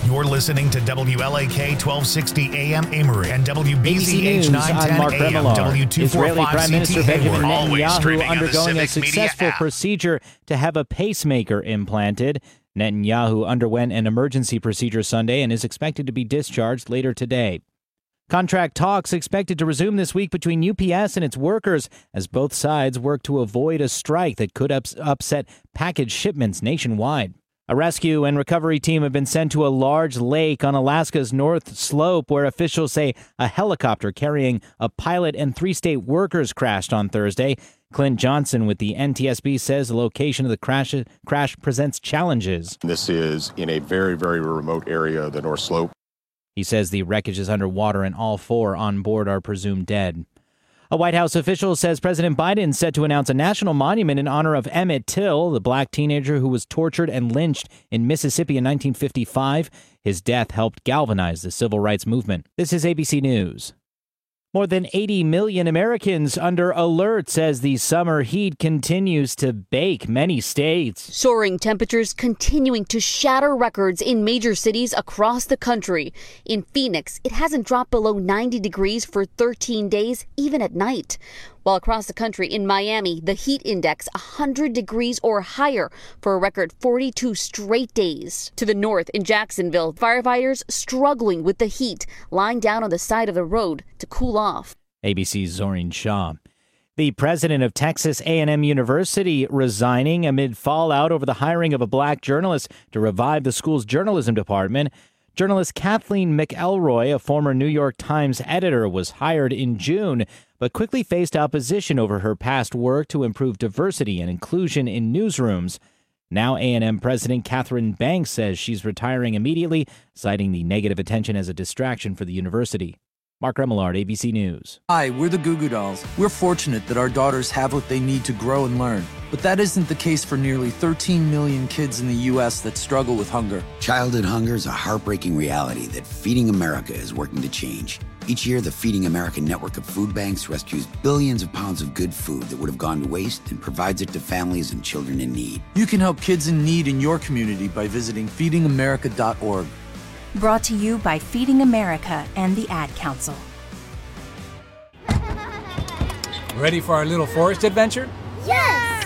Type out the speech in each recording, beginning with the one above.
You're listening to WLAK 1260 AM Amory and WBZH 910 Mark AM Remillard. Israeli W245 Prime Minister CT Benjamin Hayward. Netanyahu undergoing a Civic Media successful app. procedure to have a pacemaker implanted. Netanyahu underwent an emergency procedure Sunday and is expected to be discharged later today. Contract talks expected to resume this week between UPS and its workers as both sides work to avoid a strike that could upset package shipments nationwide. A rescue and recovery team have been sent to a large lake on Alaska's North Slope where officials say a helicopter carrying a pilot and 3 state workers crashed on Thursday. Clint Johnson with the NTSB says the location of the crash presents challenges. This is in a very, very remote area of the North Slope. He says the wreckage is underwater and all 4 on board are presumed dead. A White House official says President Biden is set to announce a national monument in honor of Emmett Till, the black teenager who was tortured and lynched in Mississippi in 1955. His death helped galvanize the civil rights movement. This is ABC News. More than 80 million Americans under alert as the summer heat continues to bake many states. Soaring temperatures continuing to shatter records in major cities across the country. In Phoenix, it hasn't dropped below 90 degrees for 13 days, even at night. While across the country in Miami, the heat index 100 degrees or higher for a record 42 straight days. To the north in Jacksonville, firefighters struggling with the heat, lying down on the side of the road to cool off. ABC's Zorin Shah. The president of Texas A&M University resigning amid fallout over the hiring of a black journalist to revive the school's journalism department. Journalist Kathleen McElroy, a former New York Times editor, was hired in June, but quickly faced opposition over her past work to improve diversity and inclusion in newsrooms. Now A&M President Catherine Banks says she's retiring immediately, citing the negative attention as a distraction for the university. Mark Remillard, ABC News. Hi, we're the Goo Goo Dolls. We're fortunate that our daughters have what they need to grow and learn. But that isn't the case for nearly 13 million kids in the U.S. that struggle with hunger. Childhood hunger is a heartbreaking reality that Feeding America is working to change. Each year, the Feeding America network of food banks rescues billions of pounds of good food that would have gone to waste and provides it to families and children in need. You can help kids in need in your community by visiting feedingamerica.org. Brought to you by Feeding America and the Ad Council. Ready for our little forest adventure? Yes!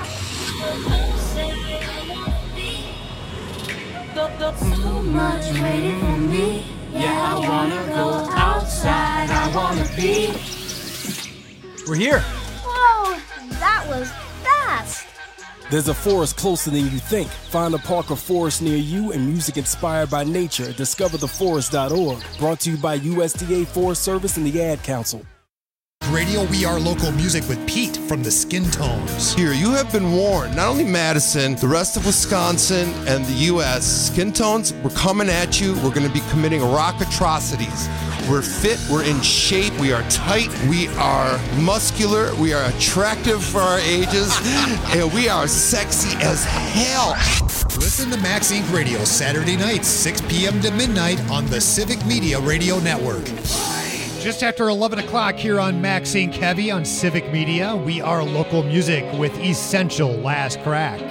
So much waiting for me. Yeah, I wanna go outside. I wanna be. We're here. Whoa, that was fast. There's a forest closer than you think. Find a park or forest near you and music inspired by nature at discovertheforest.org. Brought to you by USDA Forest Service and the Ad Council. Radio, we are local music with Pete from the Skin Tones. Here, you have been warned. Not only Madison, the rest of Wisconsin and the U.S. Skin Tones, we're coming at you. We're going to be committing rock atrocities. We're fit, we're in shape, we are tight, we are muscular, we are attractive for our ages, and we are sexy as hell. Listen to Max Inc. Radio Saturday nights, 6 p.m. to midnight on the Civic Media Radio Network. Just after 11 o'clock here on Max Inc. Heavy on Civic Media, we are local music with Essential Last Crack.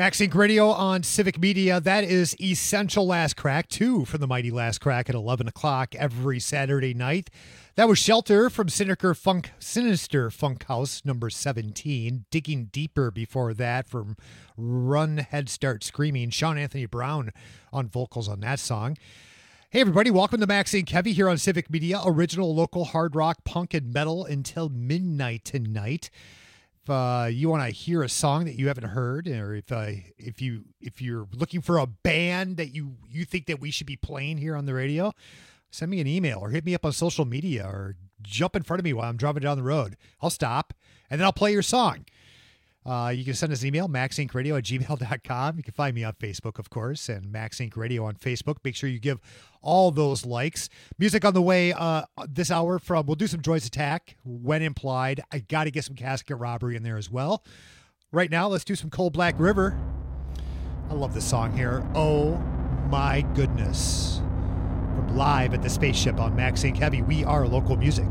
MaxInc Radio on Civic Media. That is Essential Last Crack, 2 from the mighty Last Crack at 11 o'clock every Saturday night. That was Shelter from Sinister Funk House, number 17. Digging Deeper before that from Run, Head Start Screaming. Sean Anthony Brown on vocals on that song. Hey, everybody. Welcome to MaxInc Heavy here on Civic Media. Original local hard rock, punk, and metal until midnight tonight. If you want to hear a song that you haven't heard, or if you're looking for a band that you think that we should be playing here on the radio, send me an email or hit me up on social media or jump in front of me while I'm driving down the road. I'll stop and then I'll play your song. You can send us an email, maxincradio@gmail.com. You can find me on Facebook, of course, and MaxInc Radio on Facebook. Make sure you give all those likes. Music on the way this hour we'll do some Joy's Attack, When Implied. I got to get some Casket Robbery in there as well. Right now, let's do some Cold Black River. I love this song here. Oh, my goodness. From live at the Spaceship on MaxInc Heavy, we are local music.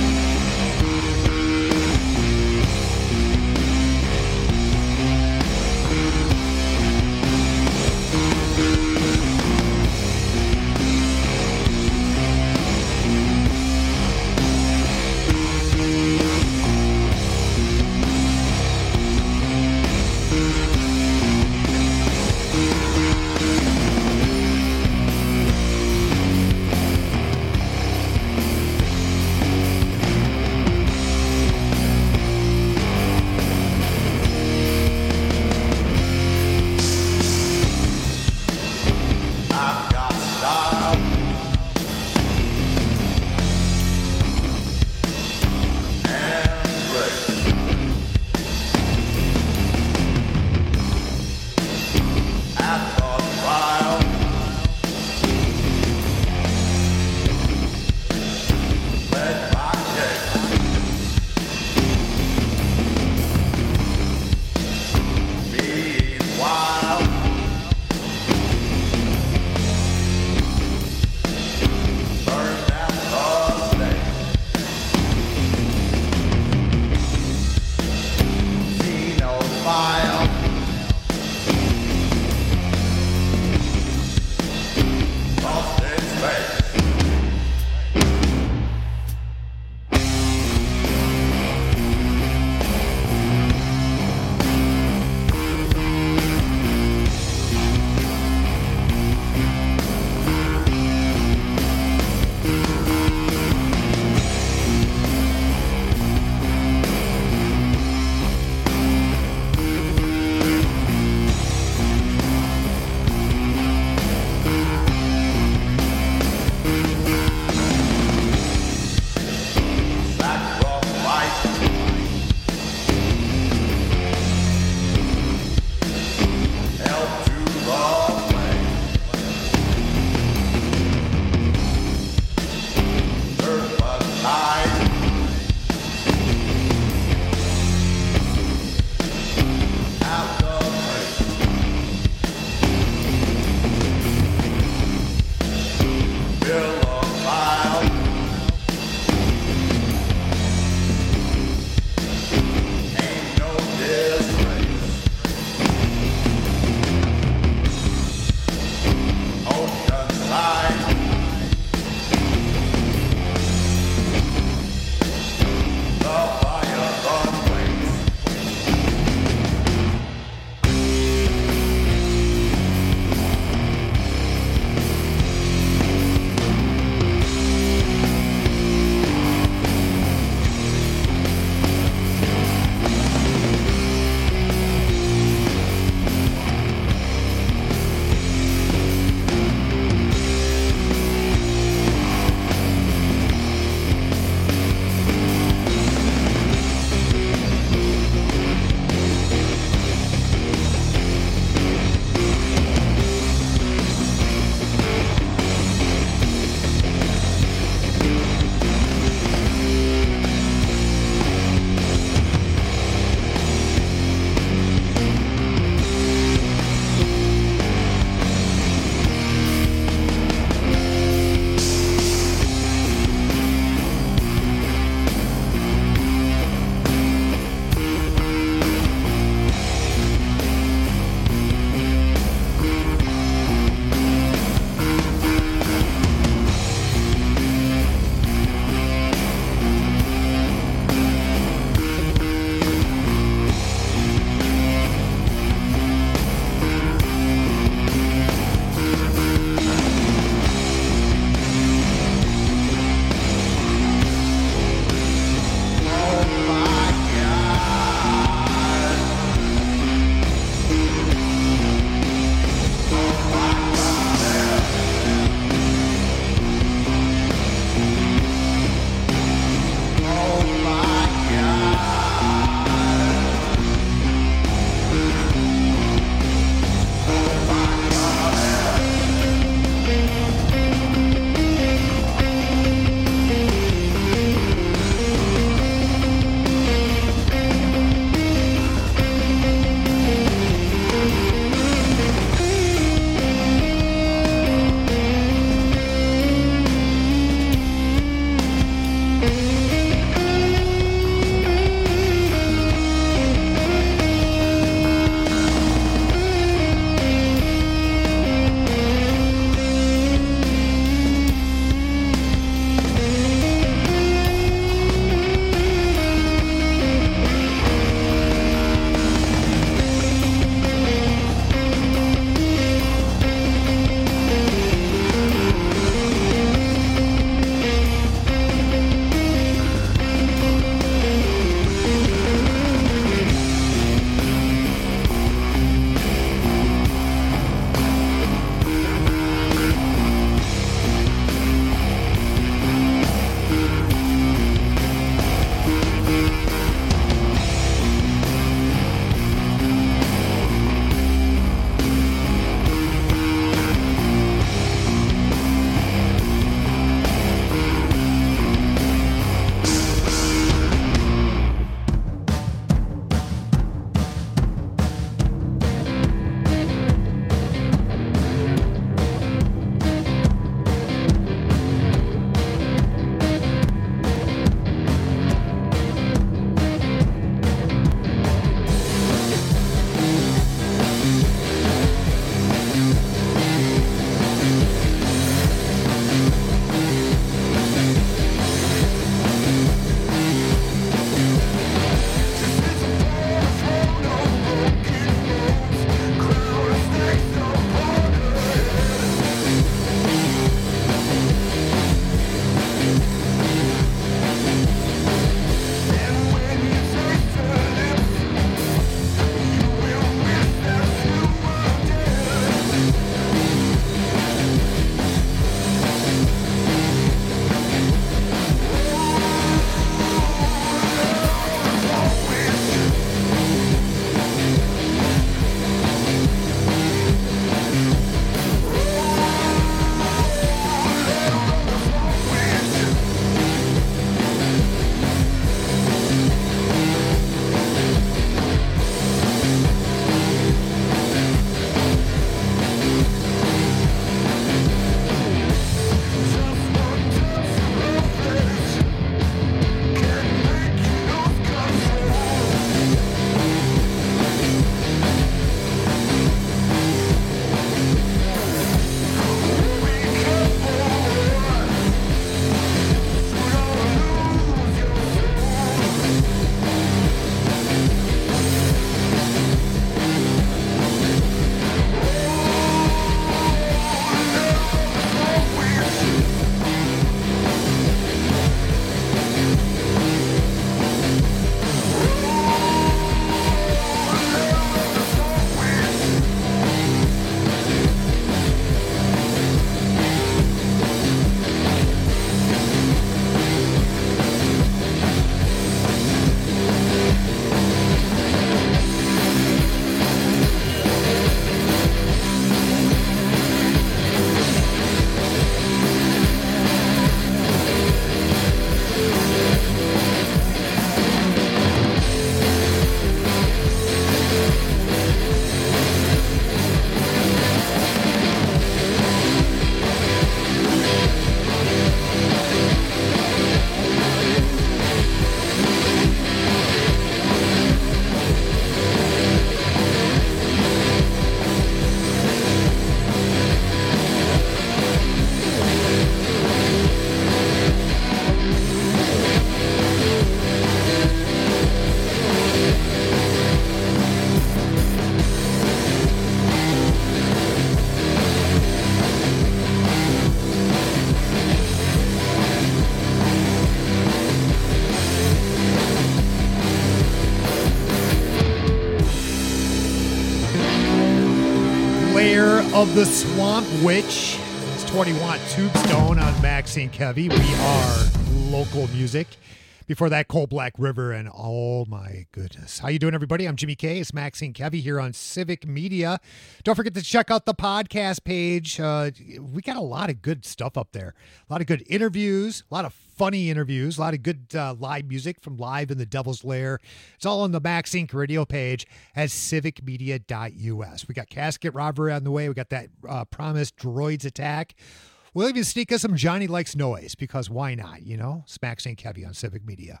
of the Swamp Witch. It's 20-watt Tombstone on Maxine Kevy. We are local music. Before that, Cold Black River, and oh my goodness. How you doing, everybody? I'm Jimmy K. It's Maxine Kevy here on Civic Media. Don't forget to check out the podcast page. We got a lot of good stuff up there. A lot of good interviews, a lot of funny interviews, a lot of good live music from Live in the Devil's Lair. It's all on the Max Inc. radio page at civicmedia.us. We got Casket Robbery on the way. We got that promised Droids Attack. We'll even sneak us some Johnny Likes Noise, because why not, you know? It's Max St. Kevy on Civic Media.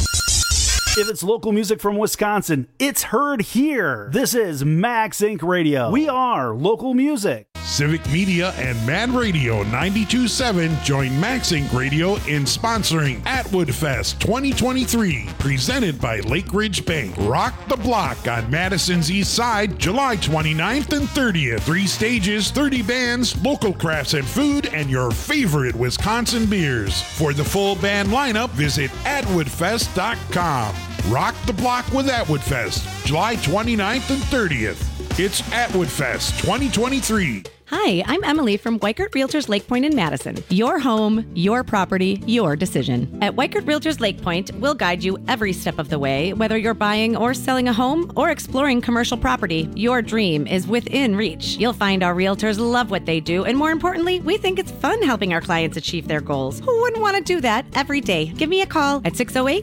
If it's local music from Wisconsin, it's heard here. This is Max Inc. Radio. We are local music. Civic Media and Mad Radio 92.7 join Max Inc. Radio in sponsoring Atwood Fest 2023, presented by Lake Ridge Bank. Rock the Block on Madison's East Side, July 29th and 30th. 3 stages, 30 bands, local crafts and food, and your favorite Wisconsin beers. For the full band lineup, visit atwoodfest.com. Rock the Block with Atwood Fest, July 29th and 30th. It's Atwood Fest 2023. Hi, I'm Emily from Weichert Realtors Lake Point in Madison. Your home, your property, your decision. At Weichert Realtors Lake Point, we'll guide you every step of the way, whether you're buying or selling a home or exploring commercial property. Your dream is within reach. You'll find our realtors love what they do, and more importantly, we think it's fun helping our clients achieve their goals. Who wouldn't want to do that every day? Give me a call at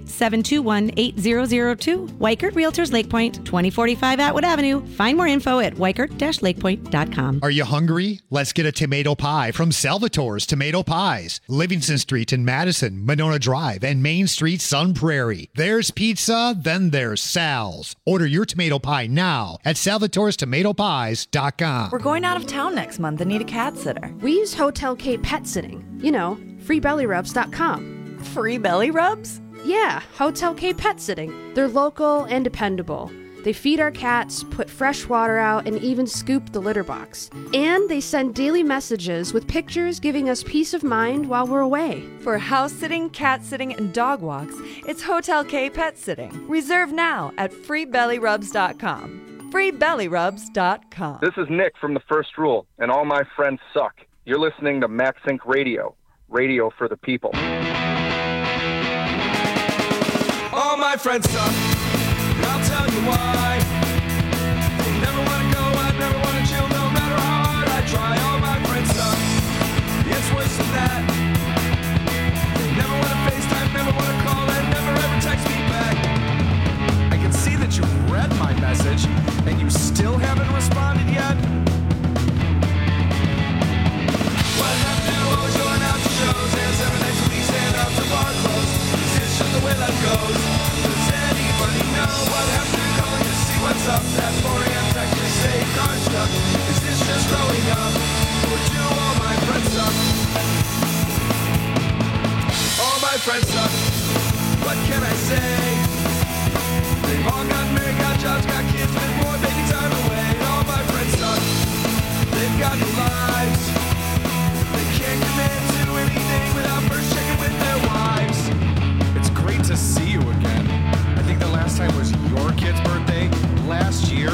608-721-8002. Weichert Realtors Lake Point, 2045 Atwood Avenue. Find more info at weichert-lakepoint.com. Are you hungry? Let's get a tomato pie from Salvatore's Tomato Pies. Livingston Street in Madison, Monona Drive, and Main Street, Sun Prairie. There's pizza, then there's Sal's. Order your tomato pie now at salvatorestomatopies.com. We're going out of town next month and need a cat sitter. We use Hotel K Pet Sitting. You know, freebellyrubs.com. Free belly rubs? Yeah, Hotel K Pet Sitting. They're local and dependable. They feed our cats, put fresh water out, and even scoop the litter box. And they send daily messages with pictures giving us peace of mind while we're away. For house sitting, cat sitting, and dog walks, it's Hotel K Pet Sitting. Reserve now at freebellyrubs.com. freebellyrubs.com. This is Nick from The First Rule, and all my friends suck. You're listening to Max Inc. Radio. Radio for the people. All my friends suck. I'll tell you why. They never want to go out, never want to chill, no matter how hard I try. All my friends suck. It's worse than that. They never want to FaceTime, never want to call, and never ever text me back. I can see that you read my message, and you still haven't responded yet. What have to do? Always going out to shows, and 7 nights a week, stand up to bar close. It's just the way life goes. Anybody know what happened to calling to see what's up? That 4 a.m. text to say car stuck. Is this just growing up? Or do all my friends suck? All my friends suck. What can I say? They've all got married, got jobs, got kids, with more baby time away. All my friends suck. They've got new lives. They can't commit to anything without first checking with their wives. It's great to see you again. I think the last time was your kid's birthday last year.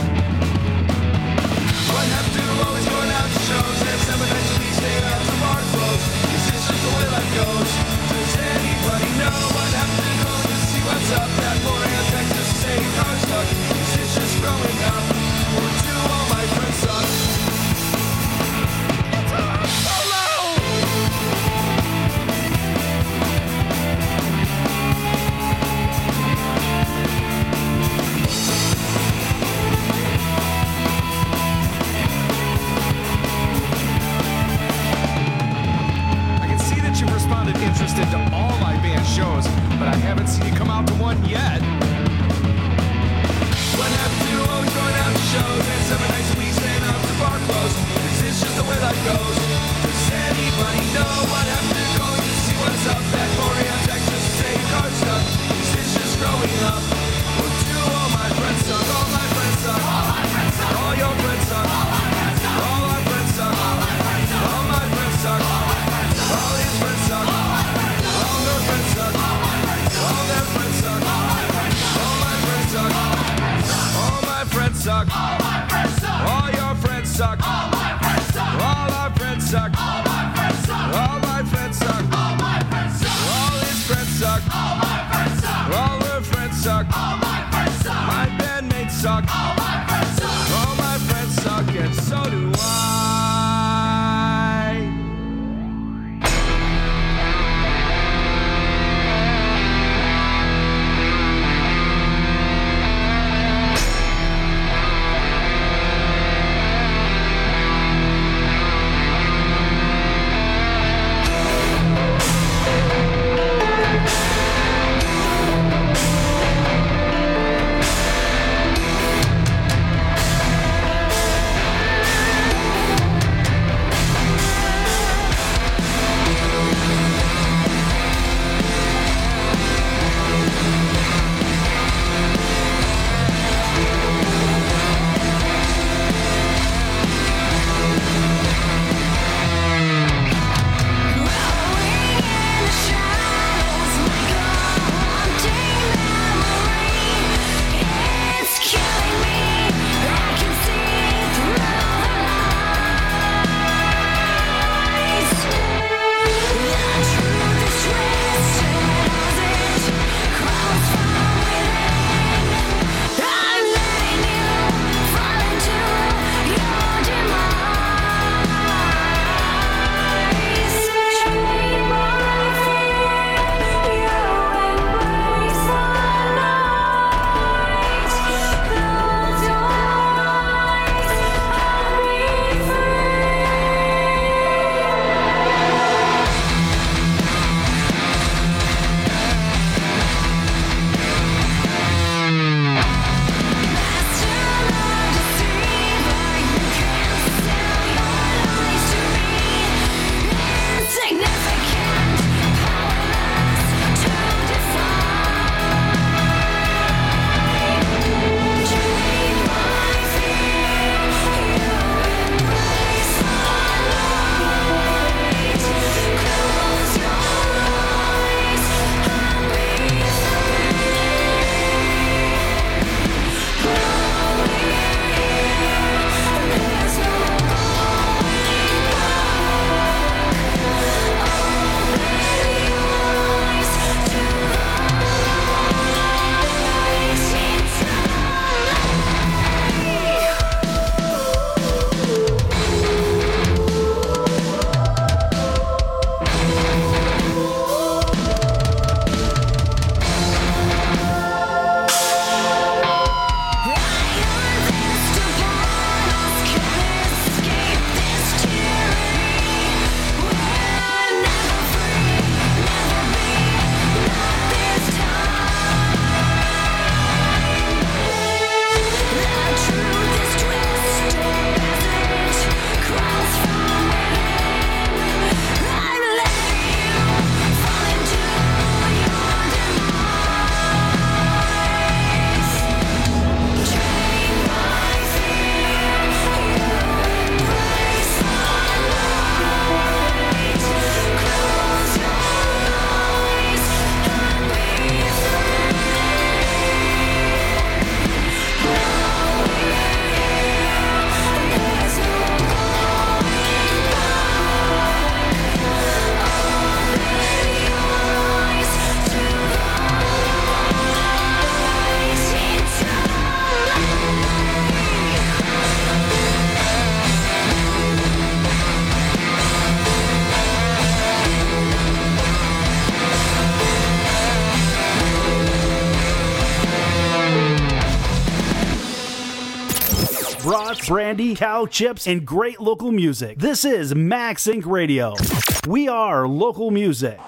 What have to do? Always going out to shows, and 7 nights a week, staying out to bar close. Is this just the way life goes? Does anybody know what happened to call to see what's up? That 4 a.m. text to say car stuck. Is this just growing up? Or do all my friends suck? It's all solo! You've responded interested to all my band shows, but I haven't seen you come out to one yet. What happened to always going out to shows, and 7 nights a week, staying out to bar close? Is this just the way life goes? Does anybody know what happened to calling to see what's up? That 4 a.m. text just to say your car stuck. Is this just growing up? Or do all my friends suck? All my friends suck. All my friends suck. All your friends suck. All my friends suck. All our friends suck. All my friends suck. All my friends suck. All his friends suck. All their friends suck. All their friends suck. brats, brandy, cow chips, and great local music. This is Max Inc. Radio. We are local music.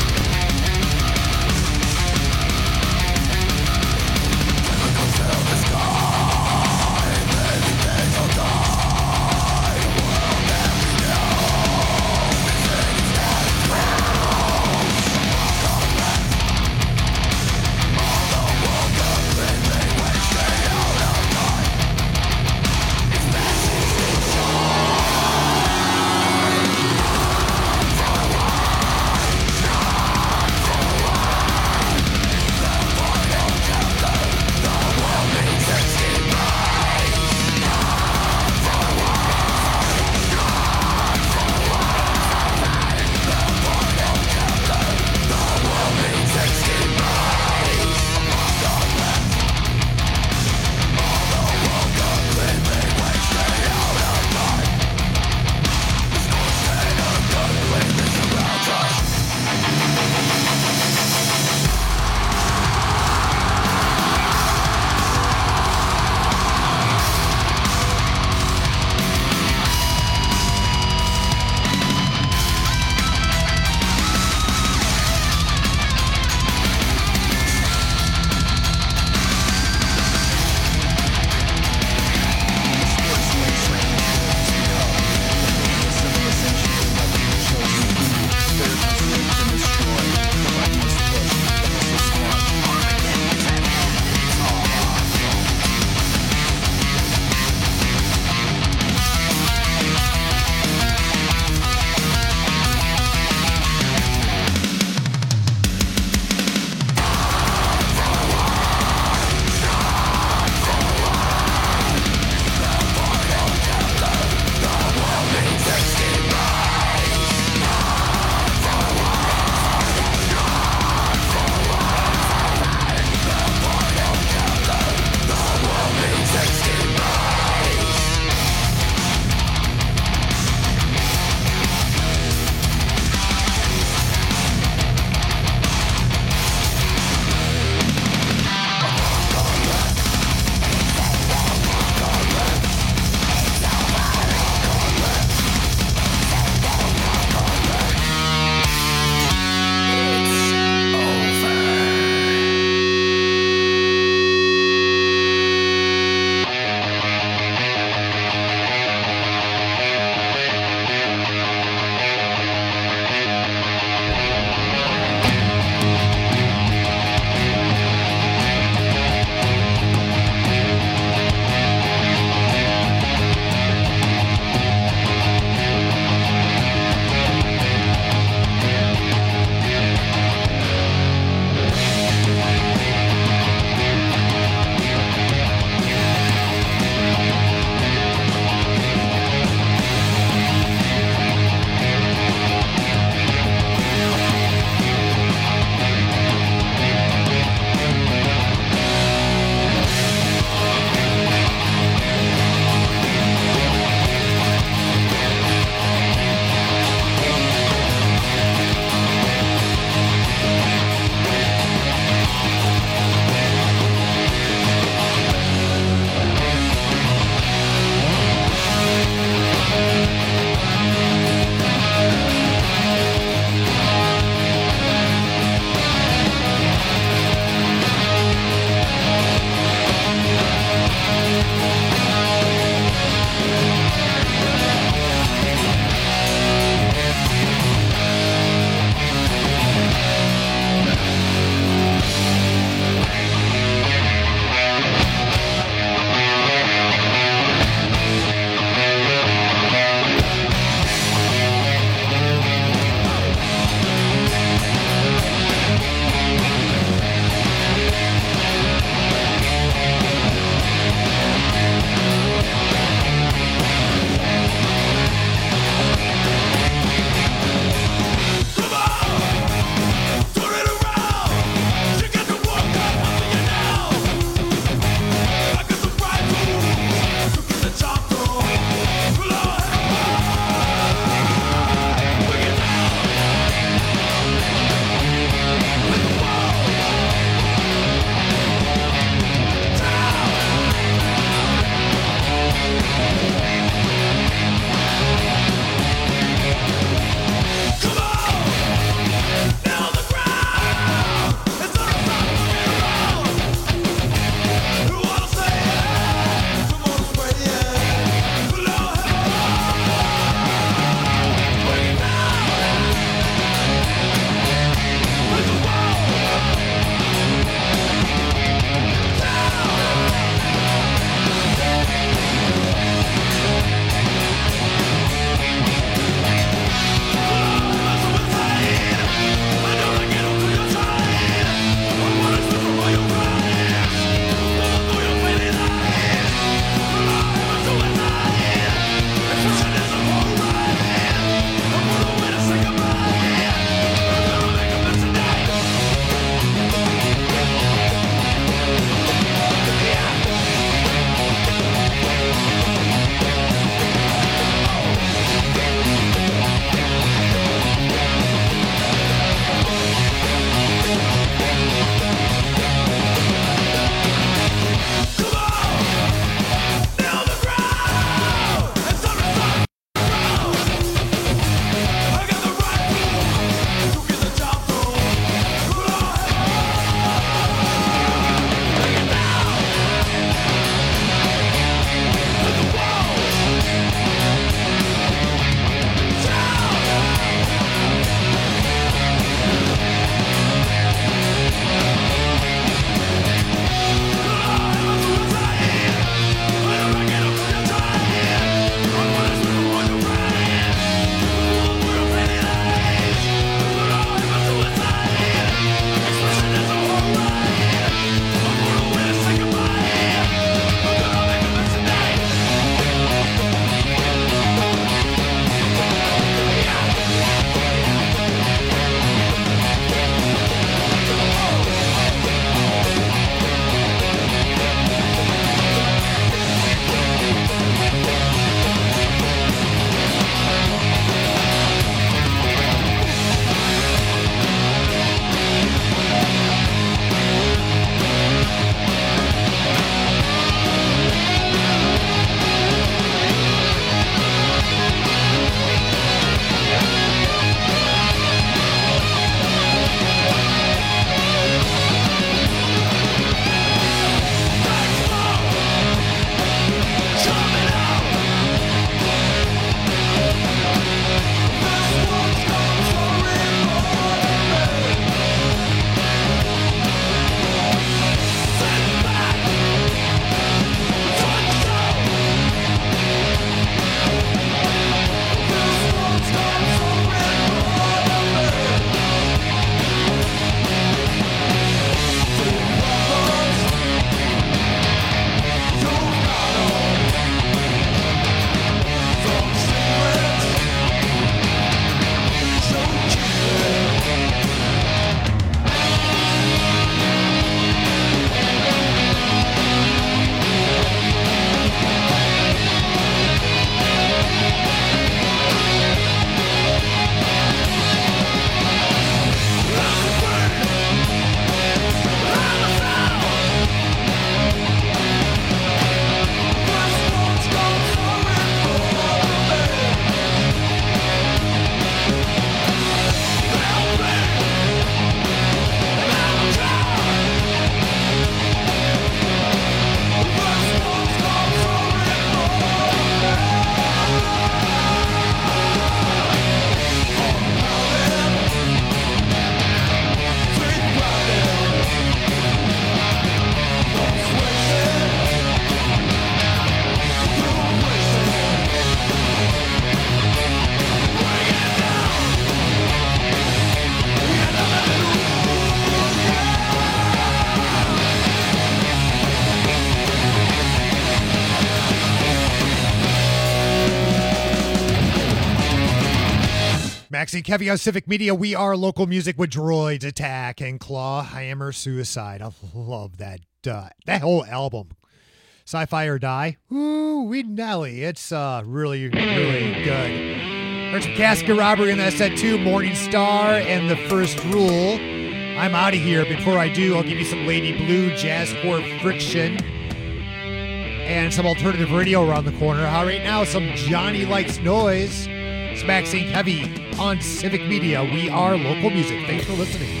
Maxine Kevy on Civic Media. We are local music with Droids, Attack, and Claw, Hammer, Suicide. I love that whole album. Sci-Fi or Die. Ooh, we Nelly. It's really, really good. Heard some Casket Robbery in that set too. Morning Star and The First Rule. I'm out of here. Before I do, I'll give you some Lady Blue, Jazzcore Friction, and some alternative radio around the corner. Right now, some Johnny Likes Noise. It's Maxine Heavy on Civic Media. We are local music. Thanks for listening.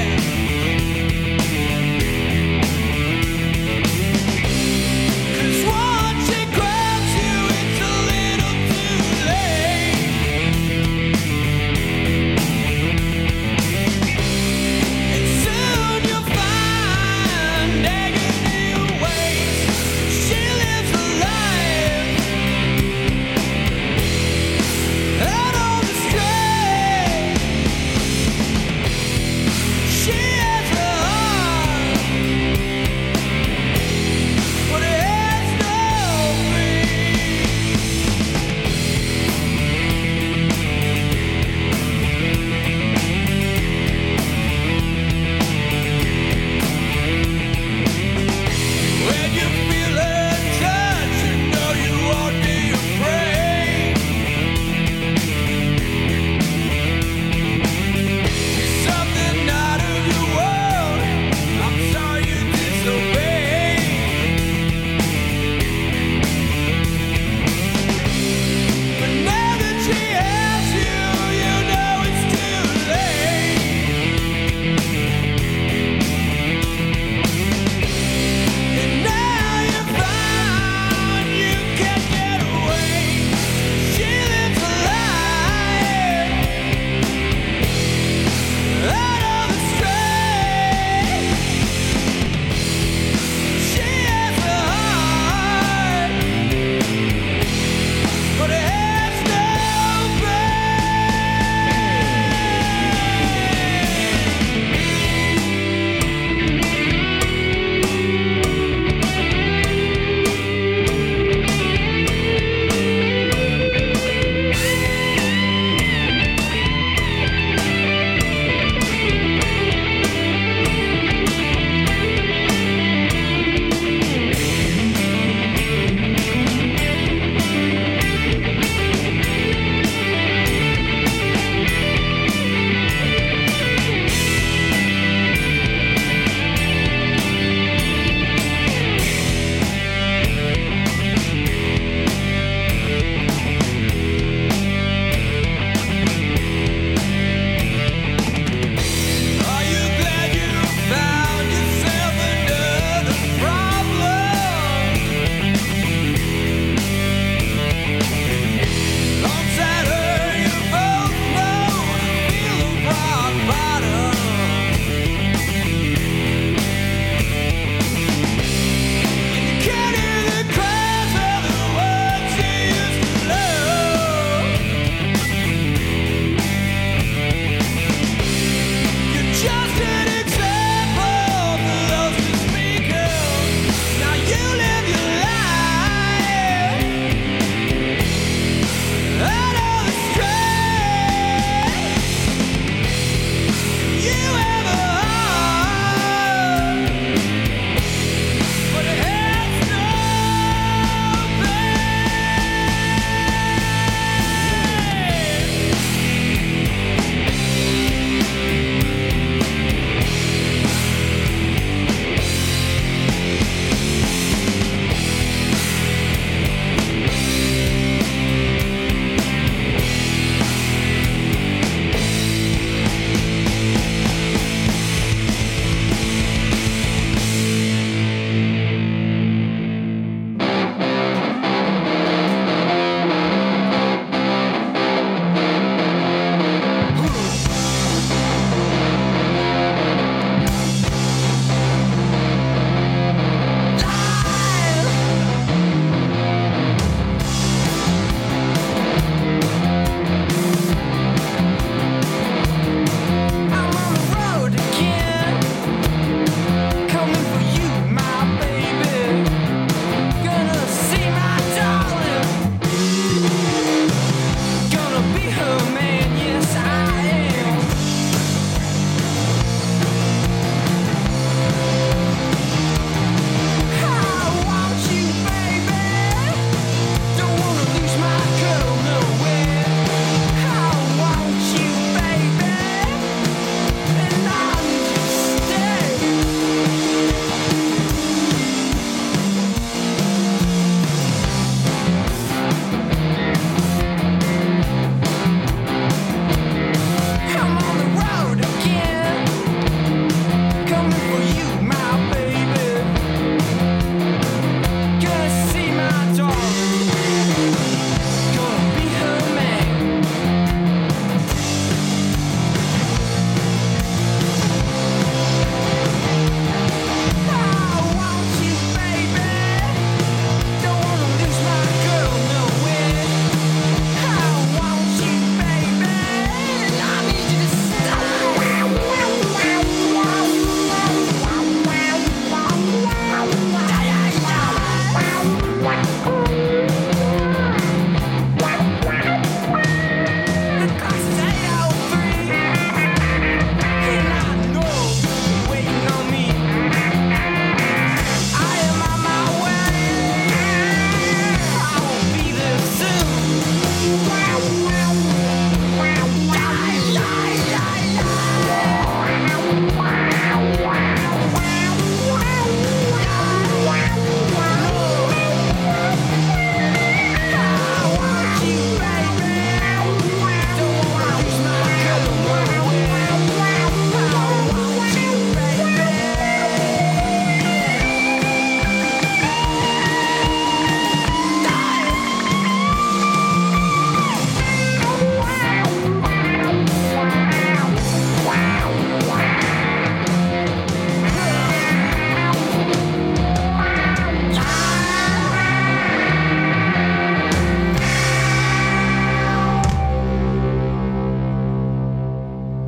Cause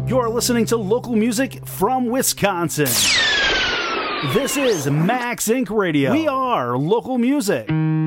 You're listening to local music from Wisconsin. This is Max Inc. Radio. We are local music.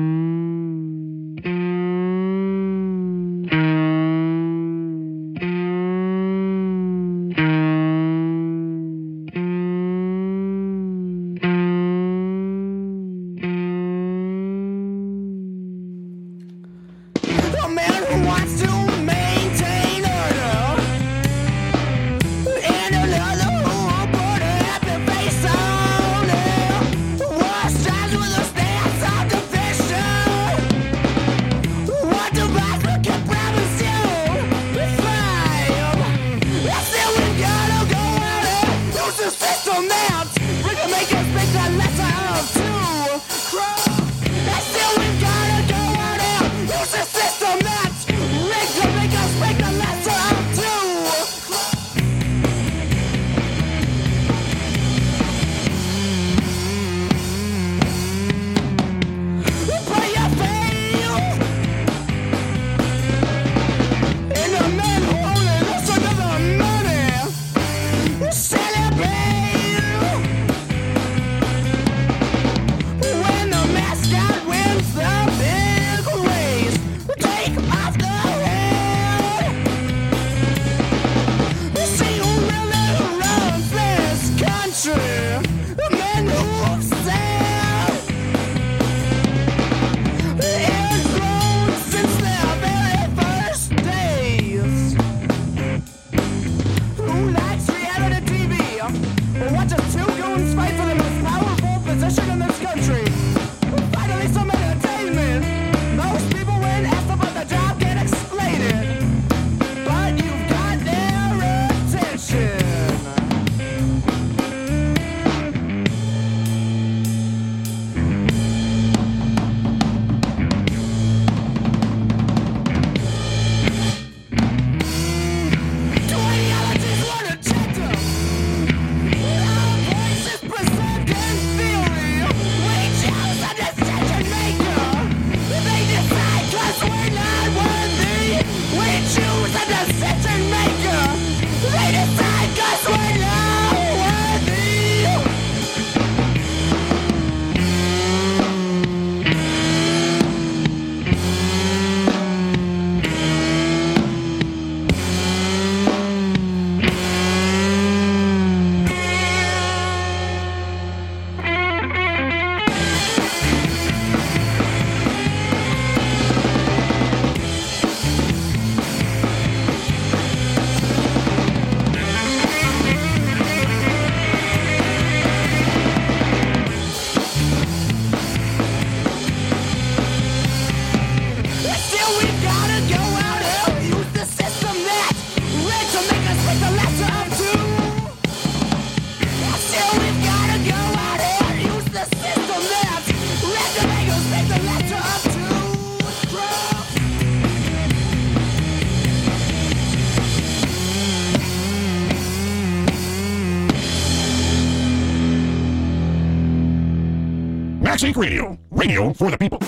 Max Inc. Radio. Radio for the people.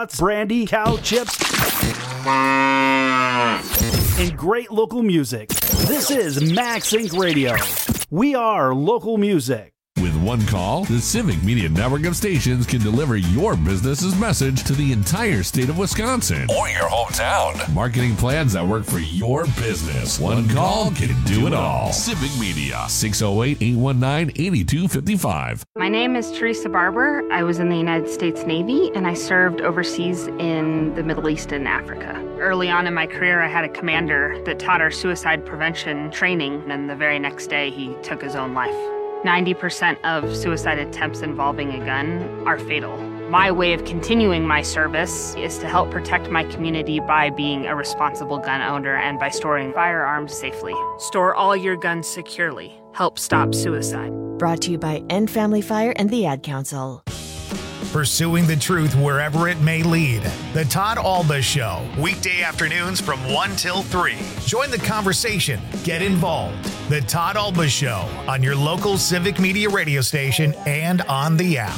shots, brandy, cow chips, and great local music. This is Max Inc. Radio. We are local music. With one call, the Civic Media Network of stations can deliver your business's message to the entire state of Wisconsin or your hometown. Marketing plans that work for your business. One call can do it all. Civic Media, 608-819-8255. My name is Teresa Barber. I was in the United States Navy, and I served overseas in the Middle East and Africa. Early on in my career, I had a commander that taught our suicide prevention training, and the very next day, he took his own life. 90% of suicide attempts involving a gun are fatal. My way of continuing my service is to help protect my community by being a responsible gun owner and by storing firearms safely. Store all your guns securely. Help stop suicide. Brought to you by End Family Fire and the Ad Council. Pursuing the truth wherever it may lead. The Todd Alba Show, weekday afternoons from 1 till 3. Join the conversation. Get involved. The Todd Alba Show on your local Civic Media radio station and on the app.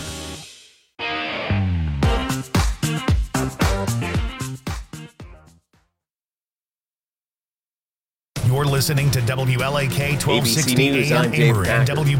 You're listening to WLAK 1260 AM Emory and